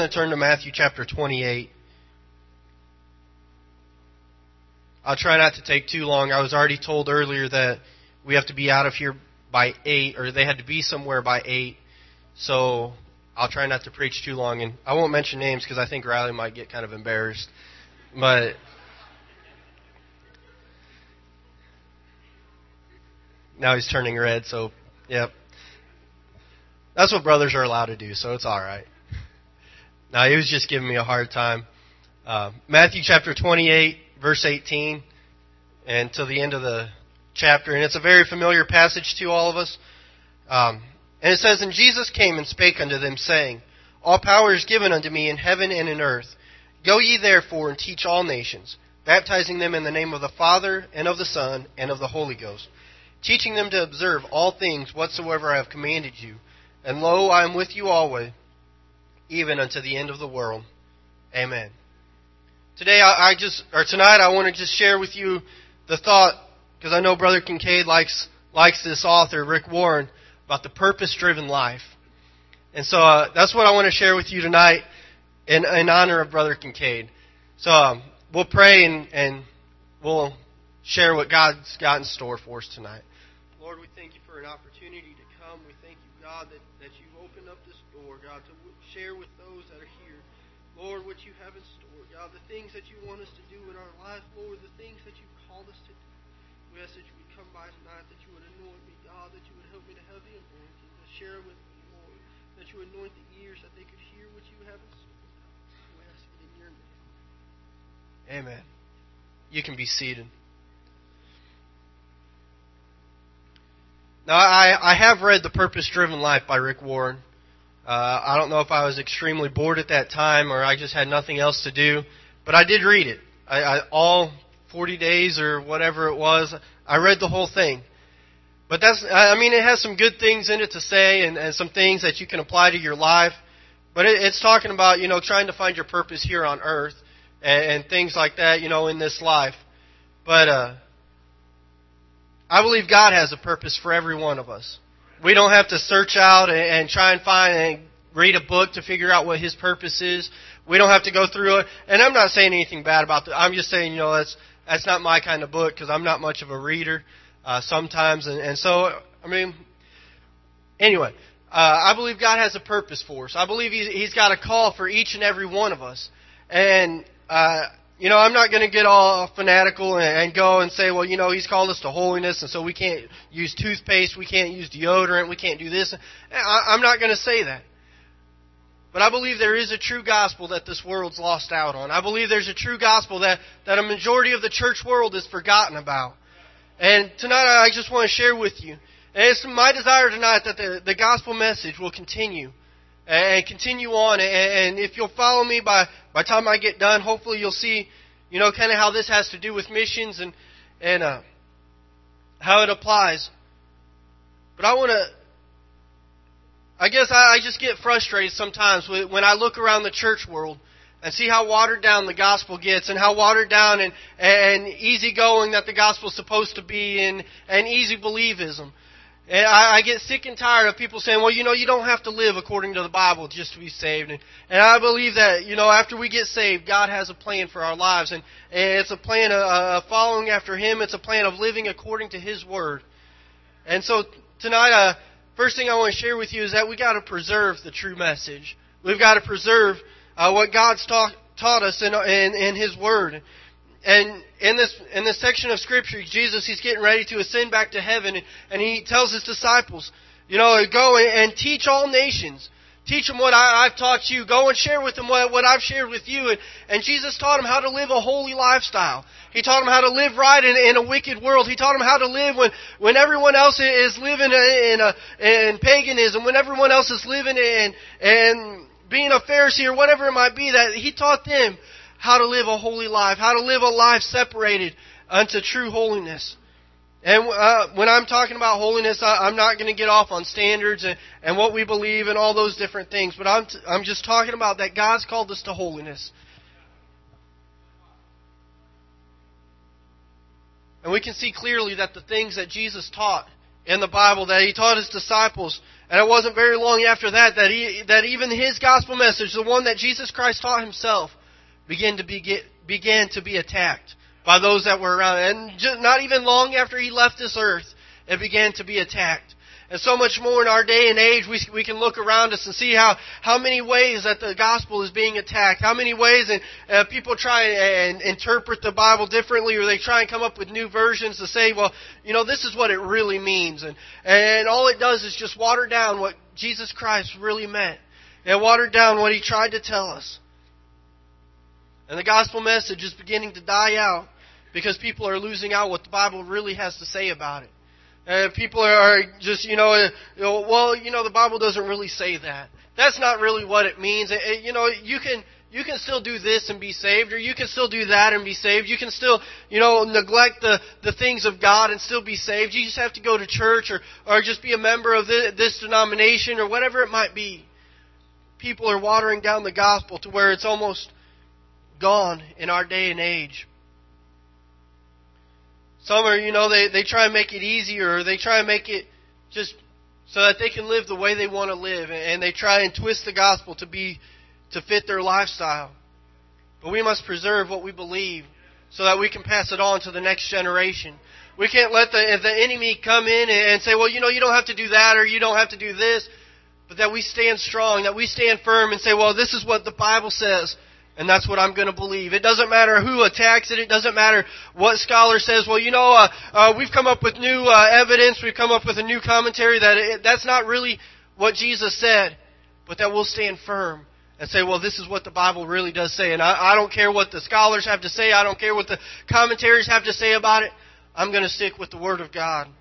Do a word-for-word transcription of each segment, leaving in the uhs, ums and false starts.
to turn to Matthew chapter twenty-eight. I'll try not to take too long. I was already told earlier that we have to be out of here by eight, or they had to be somewhere by eight. So I'll try not to preach too long. And I won't mention names because I think Riley might get kind of embarrassed. But now he's turning red, so yep. That's what brothers are allowed to do, so it's all right. Now, he was just giving me a hard time. Uh, Matthew chapter twenty-eight, verse eighteen, and to the end of the chapter. And it's a very familiar passage to all of us. Um, and it says, "And Jesus came and spake unto them, saying, All power is given unto me in heaven and in earth. Go ye therefore and teach all nations, baptizing them in the name of the Father, and of the Son, and of the Holy Ghost, teaching them to observe all things whatsoever I have commanded you. And lo, I am with you always, even unto the end of the world. Amen." Today, I, I just, or tonight, I want to just share with you the thought, because I know Brother Kincaid likes likes this author, Rick Warren, about the purpose-driven life. And so uh, that's what I want to share with you tonight in, in honor of Brother Kincaid. So um, we'll pray and, and we'll share what God's got in store for us tonight. Lord, we thank you for an opportunity to come. We thank you, God, that, that you've opened up this door, God, to share with those that are here, Lord, what you have in store, God, the things that you want us to do in our life, Lord, the things that you've called us to do. We ask that you would come by tonight, that you would anoint me, God, that you would help me to have the anointing, to share with me, Lord, that you would anoint the ears, that they could hear what you have in store, God. We ask it in your name. Amen. You can be seated. Now, I, I have read The Purpose-Driven Life by Rick Warren. Uh, I don't know if I was extremely bored at that time or I just had nothing else to do, but I did read it. I, I, all forty days or whatever it was, I read the whole thing. But that's, I mean, it has some good things in it to say and, and some things that you can apply to your life. But it, it's talking about, you know, trying to find your purpose here on earth and, and things like that, you know, in this life. But uh, I believe God has a purpose for every one of us. We don't have to search out and, and try and find and read a book to figure out what His purpose is. We don't have to go through it. And I'm not saying anything bad about it. I'm just saying, you know, that's that's not my kind of book because I'm not much of a reader uh, sometimes. And, and so, I mean, anyway, uh, I believe God has a purpose for us. I believe He's, he's got a call for each and every one of us. And, uh, you know, I'm not going to get all fanatical and, and go and say, well, you know, He's called us to holiness, and so we can't use toothpaste, we can't use deodorant, we can't do this. I, I'm not going to say that. But I believe there is a true gospel that this world's lost out on. I believe there's a true gospel that, that a majority of the church world is forgotten about. And tonight I just want to share with you. And it's my desire tonight that the, the gospel message will continue. And continue on. And if you'll follow me by, by the time I get done, hopefully you'll see, you know, kind of how this has to do with missions and, and uh, how it applies. But I want to... I guess I, I just get frustrated sometimes when I look around the church world and see how watered down the gospel gets and how watered down and, and easygoing that the gospel's supposed to be and, and easy believism. And I, I get sick and tired of people saying, well, you know, you don't have to live according to the Bible just to be saved. And, and I believe that, you know, after we get saved, God has a plan for our lives. And, and it's a plan of uh, following after Him. It's a plan of living according to His Word. And so tonight, uh, first thing I want to share with you is that we got to preserve the true message. We've got to preserve uh, what God's taught, taught us in, in, in His Word. And in this in this section of Scripture, Jesus, He's getting ready to ascend back to heaven, and, and He tells His disciples, you know, go and, and teach all nations. Teach them what I, I've taught you. Go and share with them what, what I've shared with you. And, and Jesus taught them how to live a holy lifestyle. He taught them how to live right in, in a wicked world. He taught them how to live when, when everyone else is living in, a, in paganism, when everyone else is living in, in being a Pharisee or whatever it might be. That He taught them how to live a holy life, how to live a life separated unto true holiness. And uh, when I'm talking about holiness, I, I'm not going to get off on standards and, and what we believe and all those different things. But I'm, t- I'm just talking about that God's called us to holiness. And we can see clearly that the things that Jesus taught in the Bible, that He taught His disciples, And it wasn't very long after that that, he, that even his gospel message, the one that Jesus Christ taught himself, began to be, get, began to be attacked by those that were around. And just not even long after he left this earth, it began to be attacked. And so much more in our day and age, we we can look around us and see how, how many ways that the gospel is being attacked. How many ways and uh, people try and interpret the Bible differently, or they try and come up with new versions to say, well, you know, this is what it really means. And, and all it does is just water down what Jesus Christ really meant. It watered down what He tried to tell us. And the gospel message is beginning to die out because people are losing out what the Bible really has to say about it. Uh, people are just, you know, uh, you know, well, you know, the Bible doesn't really say that. That's not really what it means. It, it, you know, you can you can still do this and be saved, or you can still do that and be saved. You can still, you know, neglect the, the things of God and still be saved. You just have to go to church or, or just be a member of this, this denomination or whatever it might be. People are watering down the gospel to where it's almost gone in our day and age. Some are, you know, they, they try and make it easier, or they try and make it just so that they can live the way they want to live, and they try and twist the gospel to be to fit their lifestyle. But we must preserve what we believe so that we can pass it on to the next generation. We can't let the, if the enemy come in and say, well, you know, you don't have to do that, or you don't have to do this, but that we stand strong, that we stand firm and say, well, this is what the Bible says. And that's what I'm going to believe. It doesn't matter who attacks it. It doesn't matter what scholar says, well, you know, uh, uh, we've come up with new uh, evidence. We've come up with a new commentary. That it, that's not really what Jesus said. But that we'll stand firm and say, well, this is what the Bible really does say. And I, I don't care what the scholars have to say. I don't care what the commentaries have to say about it. I'm going to stick with the Word of God.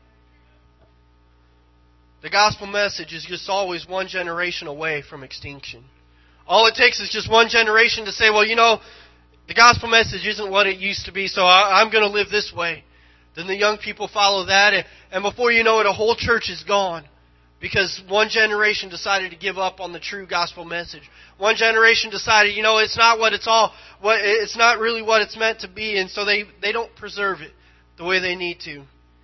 The gospel message is just always one generation away from extinction. All it takes is just one generation to say, well, you know, the gospel message isn't what it used to be, so I, I'm going to live this way. Then the young people follow that, and, and before you know it, a whole church is gone. Because one generation decided to give up on the true gospel message. One generation decided, you know, it's not what it's all, what it's not really what it's meant to be, and so they, they don't preserve it the way they need to.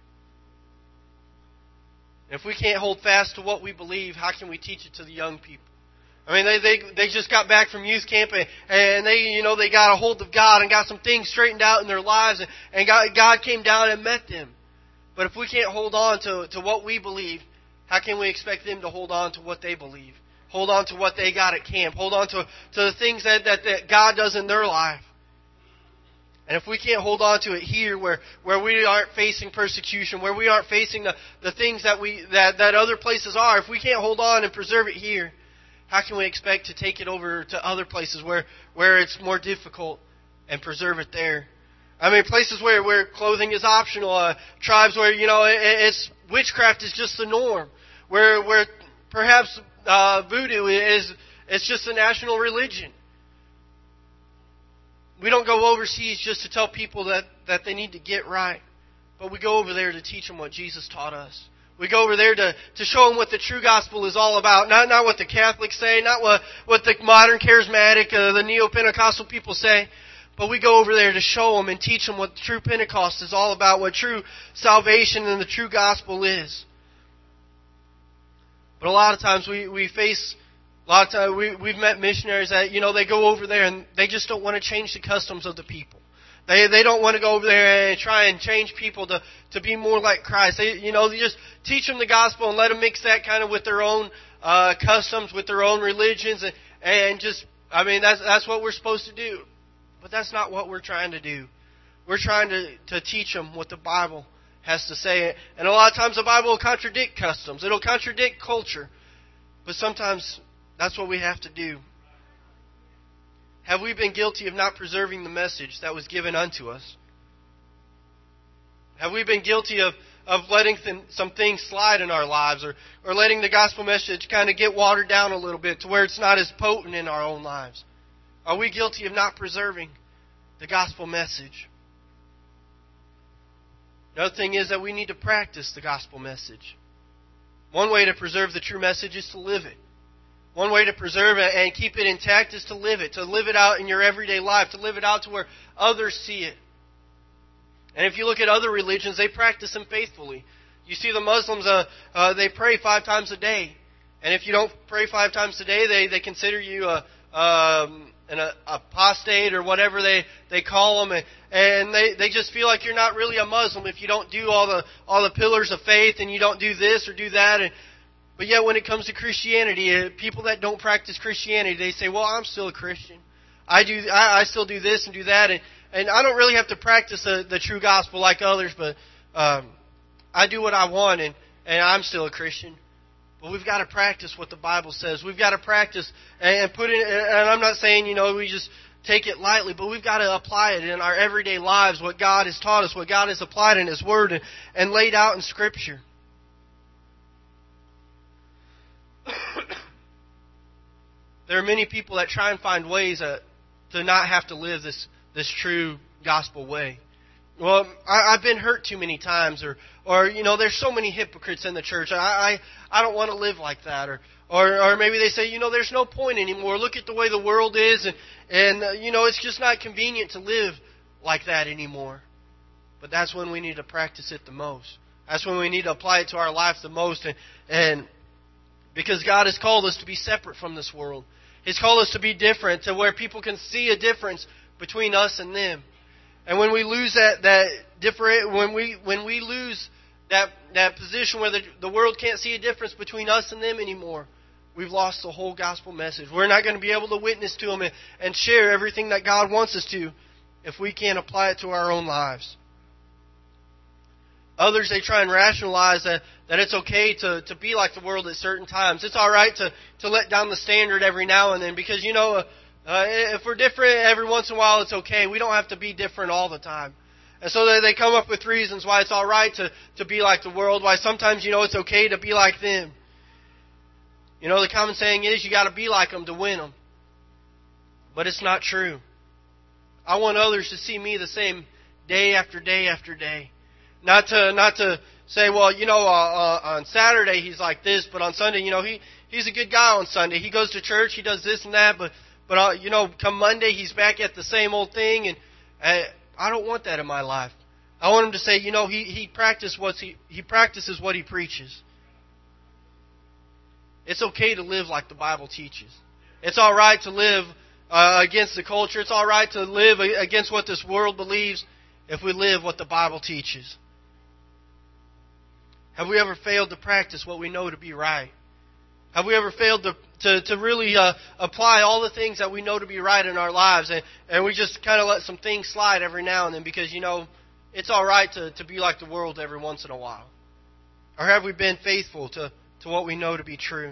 If we can't hold fast to what we believe, how can we teach it to the young people? I mean, they, they they just got back from youth camp, and, and they, you know, they got a hold of God and got some things straightened out in their lives, and, and God, God came down and met them. But if we can't hold on to, to what we believe, how can we expect them to hold on to what they believe? Hold on to what they got at camp. Hold on to, to the things that, that, that God does in their life. And if we can't hold on to it here, where, where we aren't facing persecution, where we aren't facing the, the things that we that, that other places are, if we can't hold on and preserve it here, how can we expect to take it over to other places where, where it's more difficult and preserve it there? I mean, places where, where clothing is optional, uh, tribes where, you know, it, it's witchcraft is just the norm, where where perhaps uh, voodoo is it's just a national religion. We don't go overseas just to tell people that, that they need to get right, but we go over there to teach them what Jesus taught us. We go over there to, to show them what the true gospel is all about. Not not what the Catholics say, not what, what the modern charismatic, uh, the neo-Pentecostal people say. But we go over there to show them and teach them what the true Pentecost is all about, what true salvation and the true gospel is. But a lot of times we, we face, a lot of times we, we've met missionaries that, you know, they go over there and they just don't want to change the customs of the people. They they don't want to go over there and try and change people to, to be more like Christ. They, you know, they just teach them the gospel and let them mix that kind of with their own uh, customs, with their own religions, and, and just, I mean, that's that's what we're supposed to do. But that's not what we're trying to do. We're trying to, to teach them what the Bible has to say. And a lot of times the Bible will contradict customs. It'll contradict culture. But sometimes that's what we have to do. Have we been guilty of not preserving the message that was given unto us? Have we been guilty of, of letting th- some things slide in our lives, or, or letting the gospel message kind of get watered down a little bit to where it's not as potent in our own lives? Are we guilty of not preserving the gospel message? Another thing is that we need to practice the gospel message. One way to preserve the true message is to live it. One way to preserve it and keep it intact is to live it, to live it out in your everyday life, to live it out to where others see it. And if you look at other religions, they practice them faithfully. You see the Muslims, uh, uh, they pray five times a day. And if you don't pray five times a day, they, they consider you a, um, an a, apostate or whatever they, they call them. And, and they, they just feel like you're not really a Muslim if you don't do all the all the pillars of faith and you don't do this or do that. And, but yet when it comes to Christianity, uh, people that don't practice Christianity, they say, well, I'm still a Christian. I do. I, I still do this and do that. And, and I don't really have to practice the, the true gospel like others, but um, I do what I want, and, and I'm still a Christian. But we've got to practice what the Bible says. We've got to practice and put it, and I'm not saying, you know, we just take it lightly, but we've got to apply it in our everyday lives, what God has taught us, what God has applied in His Word and, and laid out in Scripture. There are many people that try and find ways uh, to not have to live this, this true gospel way. Well, I, I've been hurt too many times, or, or you know, there's so many hypocrites in the church. I, I, I don't want to live like that, or, or, or maybe they say, you know, there's no point anymore. Look at the way the world is, and, and uh, you know, it's just not convenient to live like that anymore. But that's when we need to practice it the most. That's when we need to apply it to our life the most, and, and because God has called us to be separate from this world. He's called us to be different, to where people can see a difference between us and them. And when we lose that that different, when we when we lose that that position where the, the world can't see a difference between us and them anymore, we've lost the whole gospel message. We're not going to be able to witness to them and, and share everything that God wants us to if we can't apply it to our own lives. Others, they try and rationalize that, that it's okay to, to be like the world at certain times. It's all right to, to let down the standard every now and then because, you know, uh, uh, if we're different every once in a while, it's okay. We don't have to be different all the time. And so they, they come up with reasons why it's all right to, to be like the world, why sometimes, you know, it's okay to be like them. You know, the common saying is you got to be like them to win them. But it's not true. I want others to see me the same day after day after day. Not to not to say, well, you know, uh, uh, on Saturday he's like this, but on Sunday, you know, he he's a good guy on Sunday. He goes to church, he does this and that, but but uh, you know, come Monday he's back at the same old thing, and uh, I don't want that in my life. I want him to say, you know, he he practices what he he practices what he preaches. It's okay to live like the Bible teaches. It's all right to live uh, against the culture. It's all right to live against what this world believes if we live what the Bible teaches. Have we ever failed to practice what we know to be right? Have we ever failed to to, to really uh, apply all the things that we know to be right in our lives, and, and we just kind of let some things slide every now and then because, you know, it's all right to, to be like the world every once in a while? Or have we been faithful to, to what we know to be true?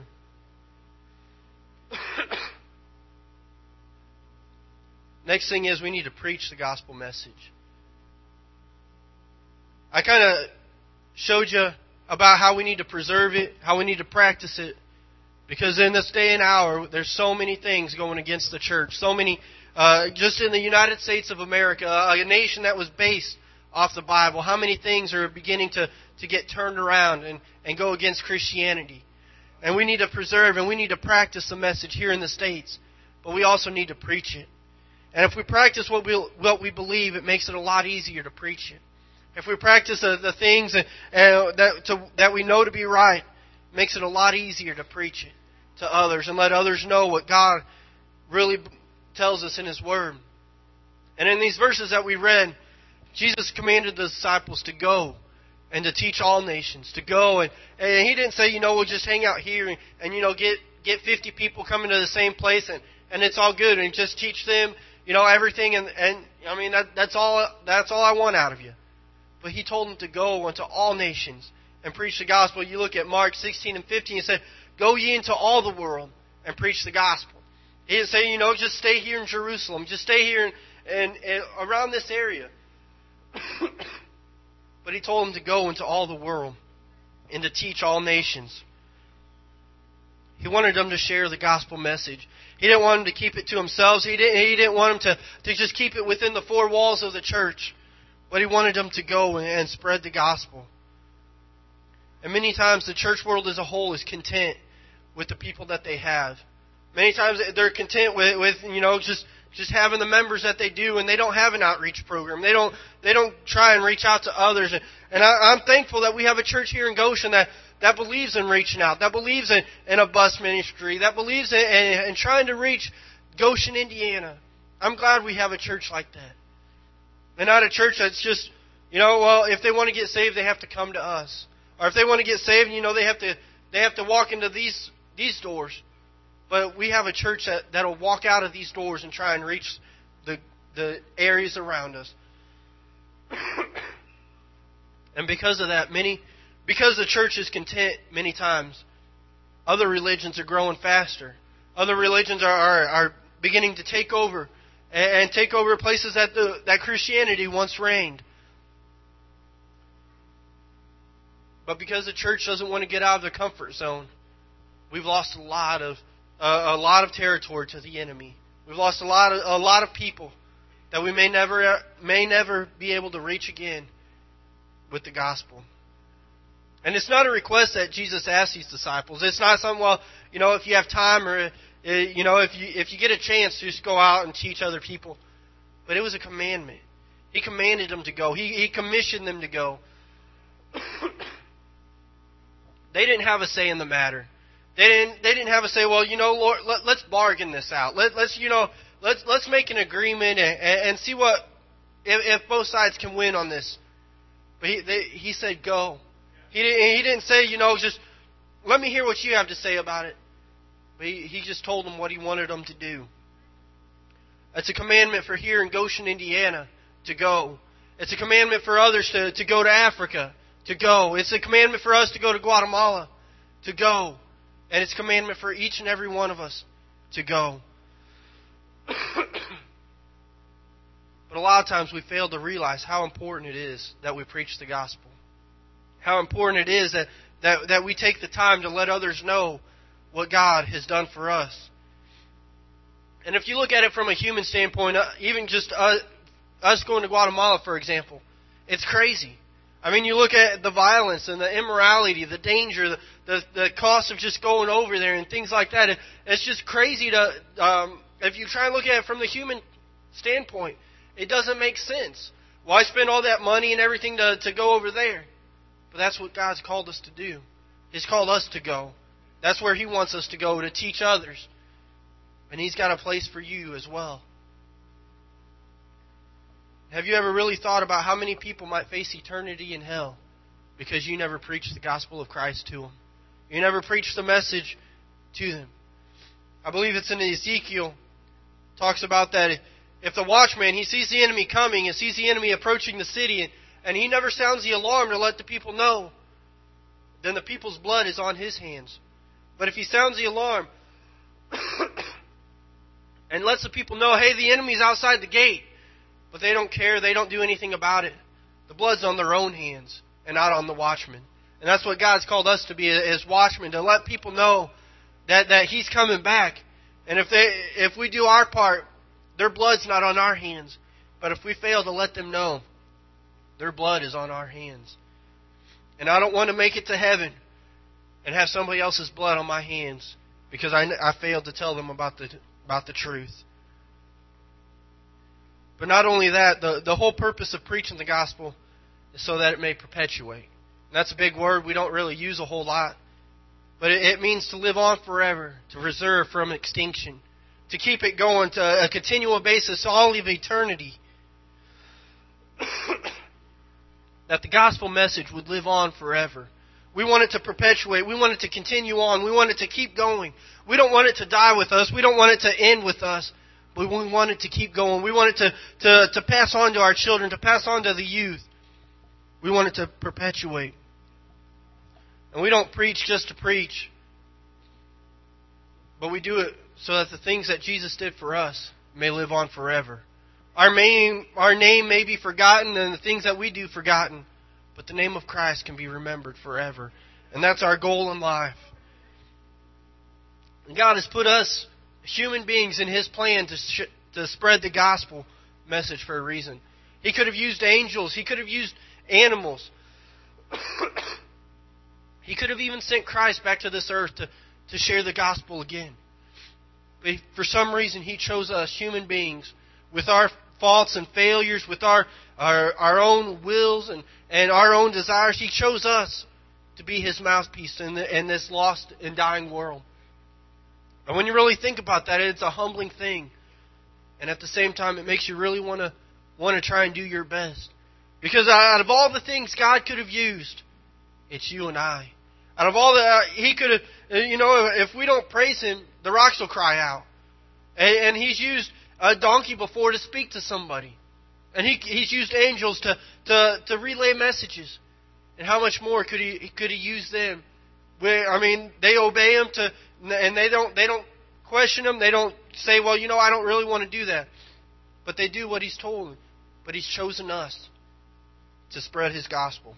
Next thing is we need to preach the gospel message. I kind of showed you about how we need to preserve it, how we need to practice it. Because in this day and hour, there's so many things going against the church. So many, uh, just in the United States of America, a nation that was based off the Bible, how many things are beginning to, to get turned around and, and go against Christianity. And we need to preserve and we need to practice the message here in the States. But we also need to preach it. And if we practice what we, what we believe, it makes it a lot easier to preach it. If we practice the, the things uh, that, to, that we know to be right, it makes it a lot easier to preach it to others and let others know what God really tells us in His Word. And in these verses that we read, Jesus commanded the disciples to go and to teach all nations, to go. And, and He didn't say, you know, we'll just hang out here and, and you know, get, get fifty people coming to the same place and, and it's all good and just teach them, you know, everything. And, and I mean, that, that's all, that's all I want out of you. But He told them to go unto all nations and preach the gospel. You look at Mark sixteen and fifteen, He said, go ye into all the world and preach the gospel. He didn't say, you know, just stay here in Jerusalem. Just stay here and, and, and around this area. But He told them to go into all the world and to teach all nations. He wanted them to share the gospel message. He didn't want them to keep it to themselves. He didn't, he didn't want them to, to just keep it within the four walls of the church. But He wanted them to go and, and spread the gospel. And many times the church world as a whole is content with the people that they have. Many times they're content with, with you know, just just having the members that they do, and they don't have an outreach program. They don't they don't try and reach out to others. And, and I, I'm thankful that we have a church here in Goshen that, that believes in reaching out, that believes in, in a bus ministry, that believes in, in, in trying to reach Goshen, Indiana. I'm glad we have a church like that. And not a church that's just, you know, well, if they want to get saved, they have to come to us. Or if they want to get saved, you know, they have to they have to walk into these these doors. But we have a church that that'll walk out of these doors and try and reach the the areas around us. And because of that, many because the church is content many times, other religions are growing faster. Other religions are are, are beginning to take over and, and take over places that the that Christianity once reigned. But because the church doesn't want to get out of the comfort zone, we've lost a lot of uh, a lot of territory to the enemy. We've lost a lot of a lot of people that we may never may never be able to reach again with the gospel. And it's not a request that Jesus asked these disciples. It's not something, well, you know, if you have time or you know, if you if you get a chance to just go out and teach other people. But it was a commandment. He commanded them to go. He he commissioned them to go. They didn't have a say in the matter. They didn't. They didn't have a say. Well, you know, Lord, let, let's bargain this out. Let, let's, you know, let's let's make an agreement and, and see what if, if both sides can win on this. But he they, he said go. He didn't. He didn't say, you know, just let me hear what you have to say about it. But he, he just told them what he wanted them to do. It's a commandment for here in Goshen, Indiana, to go. It's a commandment for others to, to go to Africa. To go. It's a commandment for us to go to Guatemala. To go. And it's a commandment for each and every one of us to go. But a lot of times we fail to realize how important it is that we preach the gospel. How important it is that, that, that we take the time to let others know what God has done for us. And if you look at it from a human standpoint, even just us, us going to Guatemala, for example, it's crazy. I mean, you look at the violence and the immorality, the danger, the, the, the cost of just going over there and things like that. It, it's just crazy to, um, if you try and look at it from the human standpoint, it doesn't make sense. Why spend all that money and everything to, to go over there? But that's what God's called us to do. He's called us to go. That's where He wants us to go, to teach others. And He's got a place for you as well. Have you ever really thought about how many people might face eternity in hell because you never preached the gospel of Christ to them? You never preached the message to them. I believe it's in Ezekiel. It talks about that if the watchman, he sees the enemy coming and sees the enemy approaching the city and, and he never sounds the alarm to let the people know, then the people's blood is on his hands. But if he sounds the alarm and lets the people know, hey, the enemy's outside the gate, but they don't care, they don't do anything about it, the blood's on their own hands and not on the watchman. And that's what God's called us to be as watchmen, to let people know that, that He's coming back. And if they if we do our part, their blood's not on our hands. But if we fail to let them know, their blood is on our hands. And I don't want to make it to heaven and have somebody else's blood on my hands because I, I failed to tell them about the about the truth. But not only that, the, the whole purpose of preaching the gospel is so that it may perpetuate. And that's a big word we don't really use a whole lot. But it, it means to live on forever, to reserve from extinction, to keep it going to a continual basis all of eternity. That the gospel message would live on forever. We want it to perpetuate. We want it to continue on. We want it to keep going. We don't want it to die with us. We don't want it to end with us. But we want it to keep going. We want it to, to, to pass on to our children, to pass on to the youth. We want it to perpetuate. And we don't preach just to preach. But we do it so that the things that Jesus did for us may live on forever. Our name, our name may be forgotten and the things that we do forgotten. But the name of Christ can be remembered forever. And that's our goal in life. And God has put us, human beings, in His plan to sh- to spread the gospel message for a reason. He could have used angels. He could have used animals. He could have even sent Christ back to this earth to, to share the gospel again. But for some reason, He chose us, human beings, with our faults and failures, with our our, our own wills and, and our own desires. He chose us to be His mouthpiece in, the, in this lost and dying world. And when you really think about that, it's a humbling thing. And at the same time, it makes you really want to want to try and do your best. Because out of all the things God could have used, it's you and I. Out of all the, uh, He could have, you know, if we don't praise Him, the rocks will cry out. And, and He's used a donkey before to speak to somebody. And he, He's used angels to, to, to relay messages. And how much more could He could He use them? Where, I mean, they obey Him to, and they don't they don't question Him. They don't say, well, you know, I don't really want to do that. But they do what He's told them. But He's chosen us to spread His gospel.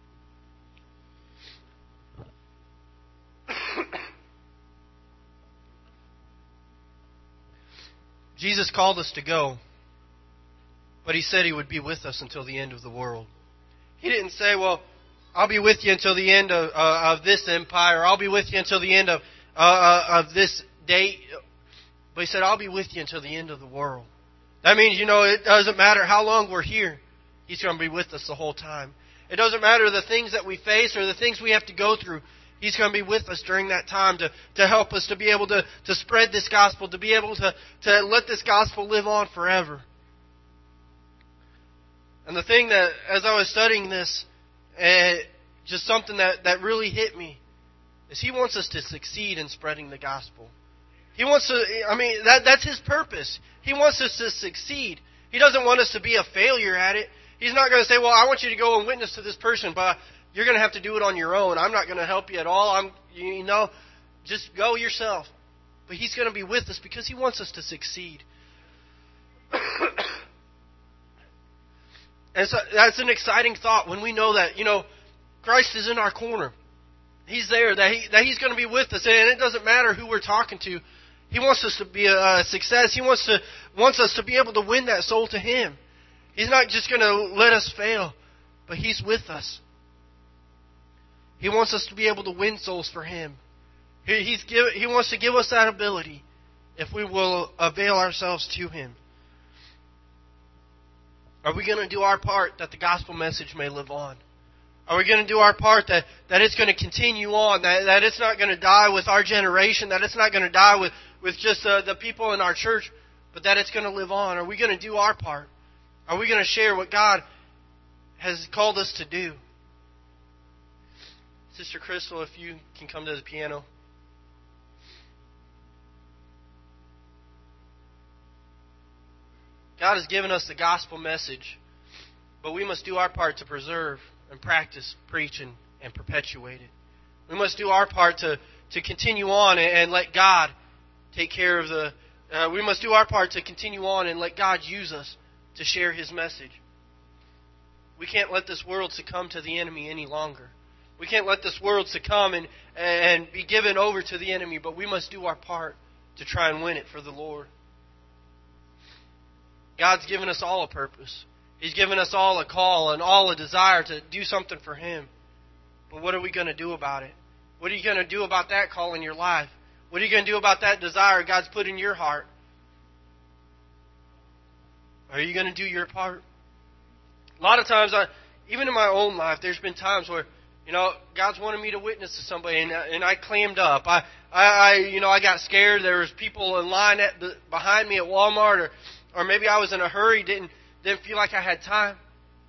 Jesus called us to go, but He said He would be with us until the end of the world. He didn't say, well, I'll be with you until the end of, uh, of this empire, or I'll be with you until the end of, uh, of this date. But He said, I'll be with you until the end of the world. That means, you know, it doesn't matter how long we're here. He's going to be with us the whole time. It doesn't matter the things that we face or the things we have to go through. He's going to be with us during that time to, to help us to be able to, to spread this gospel, to be able to, to let this gospel live on forever. And the thing that, as I was studying this, uh, just something that, that really hit me, is He wants us to succeed in spreading the gospel. He wants to, I mean, that that's His purpose. He wants us to succeed. He doesn't want us to be a failure at it. He's not going to say, well, I want you to go and witness to this person, but you're going to have to do it on your own. I'm not going to help you at all. I'm, you know, just go yourself. But He's going to be with us because He wants us to succeed. And so that's an exciting thought when we know that, you know, Christ is in our corner. He's there, that, he, that He's going to be with us. And it doesn't matter who we're talking to. He wants us to be a, a success. He wants to wants us to be able to win that soul to Him. He's not just going to let us fail, but He's with us. He wants us to be able to win souls for Him. He, he's give, he wants to give us that ability if we will avail ourselves to Him. Are we going to do our part that the gospel message may live on? Are we going to do our part that, that it's going to continue on, that, that it's not going to die with our generation, that it's not going to die with, with just uh, the people in our church, but that it's going to live on? Are we going to do our part? Are we going to share what God has called us to do? Sister Crystal, if you can come to the piano. God has given us the gospel message, but we must do our part to preserve and practice, preach, and, and perpetuate it. We must do our part to, to continue on and, and let God take care of the... Uh, we must do our part to continue on and let God use us to share His message. We can't let this world succumb to the enemy any longer. We can't let this world succumb and, and be given over to the enemy, but we must do our part to try and win it for the Lord. God's given us all a purpose. He's given us all a call and all a desire to do something for Him. But what are we going to do about it? What are you going to do about that call in your life? What are you going to do about that desire God's put in your heart? Are you going to do your part? A lot of times, I, even in my own life, there's been times where, you know, God's wanted me to witness to somebody, and, and I clammed up. I, I, I, you know, I got scared. There was people in line at the, behind me at Walmart, or, or maybe I was in a hurry, didn't, didn't feel like I had time.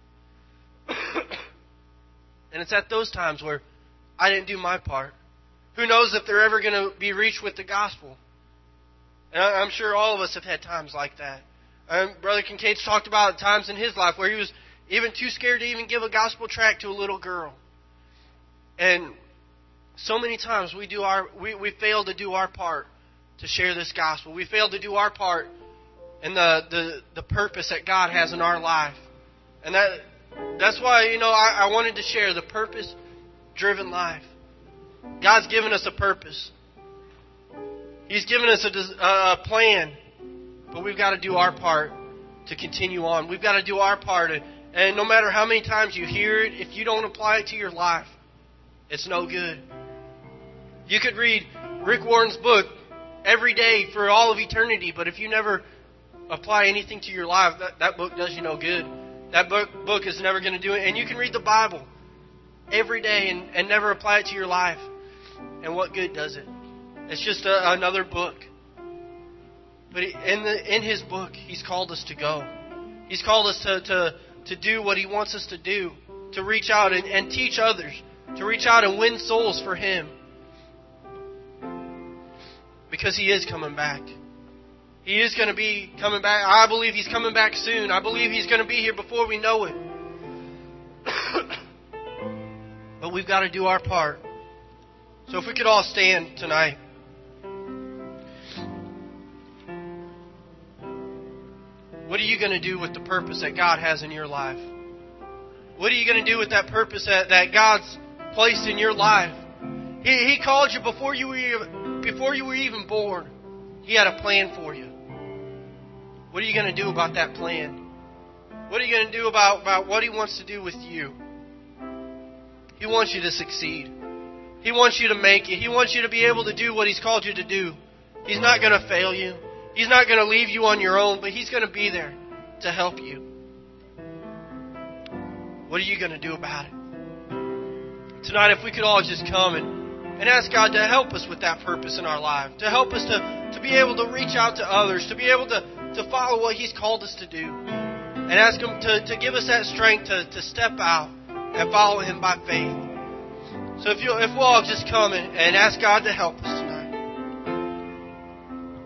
And it's at those times where I didn't do my part. Who knows if they're ever going to be reached with the gospel? And I, I'm sure all of us have had times like that. Um, Brother Kincaid's talked about times in his life where he was even too scared to even give a gospel tract to a little girl. And so many times we do our we, we fail to do our part to share this gospel. We fail to do our part in the, the, the purpose that God has in our life. And that that's why, you know, I, I wanted to share the purpose-driven life. God's given us a purpose. He's given us a, a plan. But we've got to do our part to continue on. We've got to do our part. And no matter how many times you hear it, if you don't apply it to your life, it's no good. You could read Rick Warren's book, every day for all of eternity, but if you never apply anything to your life, that, that book does you no good. That book, book is never going to do it. And you can read the Bible every day and, and never apply it to your life. And what good does it? It's just a, another book. But in the in His book, He's called us to go. He's called us to, to, to do what He wants us to do. To reach out and, and teach others. To reach out and win souls for Him. Because He is coming back. He is going to be coming back. I believe He's coming back soon. I believe He's going to be here before we know it. But we've got to do our part. So if we could all stand tonight. What are you going to do with the purpose that God has in your life? What are you going to do with that purpose that, that God's placed in your life? He, he called you before you were before you were even born. He had a plan for you. What are you going to do about that plan? What are you going to do about, about what He wants to do with you? He wants you to succeed. He wants you to make it. He wants you to be able to do what He's called you to do. He's not going to fail you. He's not going to leave you on your own, but He's going to be there to help you. What are you going to do about it? Tonight, if we could all just come and, and ask God to help us with that purpose in our life, to help us to, to be able to reach out to others, to be able to, to follow what He's called us to do, and ask Him to, to give us that strength to, to step out and follow Him by faith. So if you if we'll all just come and, and ask God to help us